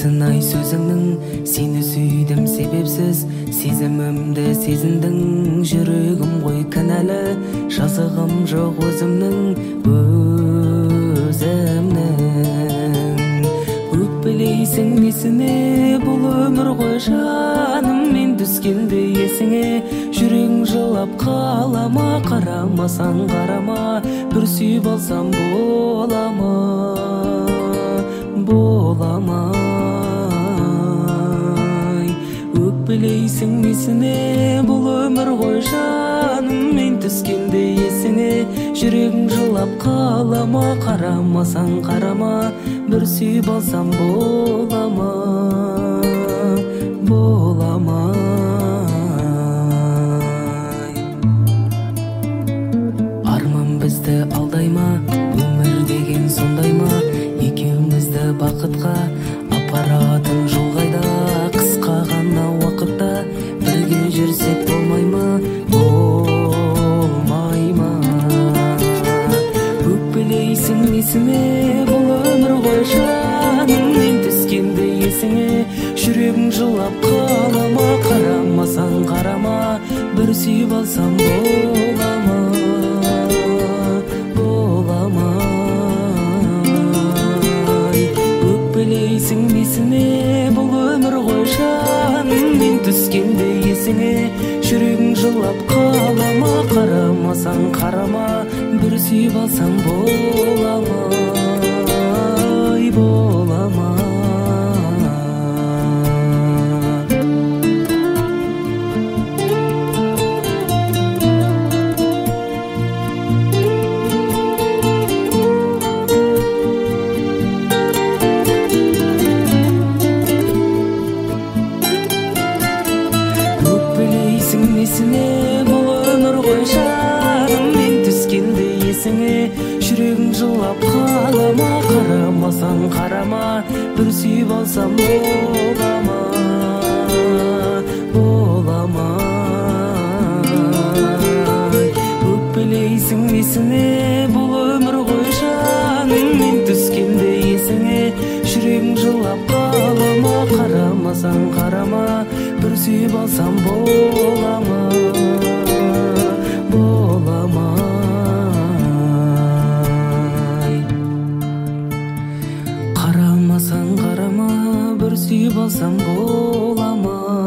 сынай сөзіңнің, сені сүйдім себепсіз, сезімімді сезіндің, жүрегім ғой кінәлі, жазығым жоқ өзімнің, өкпелейсің несіне, бұл өмір ғой жаным, мен түскенде есіңе, жүрегің жылап қалама, қарамасаң қарама, бір сүйіп алсам бола ма? Өкпелейсің несіне, бұл өмір ғой жаным, мен түскенде есіңе, жүрегің жылап қалама, қарамасаң қарама, бір сүйіп алсам бола ма? Арман бізді алдай ма, өмір деген сондай ма, екеумізді бақытқа апаратын жол қайда, қысқа ғана уақытта бірге жүрсек болмай ма? Өкпелейсің несіне, бұл өмір ғой жаным, мен түскенде есіңе, жүрегің жылап қалама, қарамасаң қарама, бір сүйіп алсам бола ма? Өкпелейсің несіне, бұл өмір ғой жаным, мен түскенде есіңе, жүрегің жылап қалама, қарамасаң қарама, бір сүйіп алсам бола ма? Өкпелейсің несіне, бұл өмір ғой жаным, мен түскенде есіңе, жүрегің жылап қалама, қарамасаң қарама, бір сүйіп алсам бола ма? Өкпелейсің несіне, бұл өмір ғой жаным, мен түскенде есіңе, жүрегің жылап қалама, қарамасаң қарама, бір сүйіп алсам бола ма? Қарамасаң қарама, бір сүйіп алсам бола ма?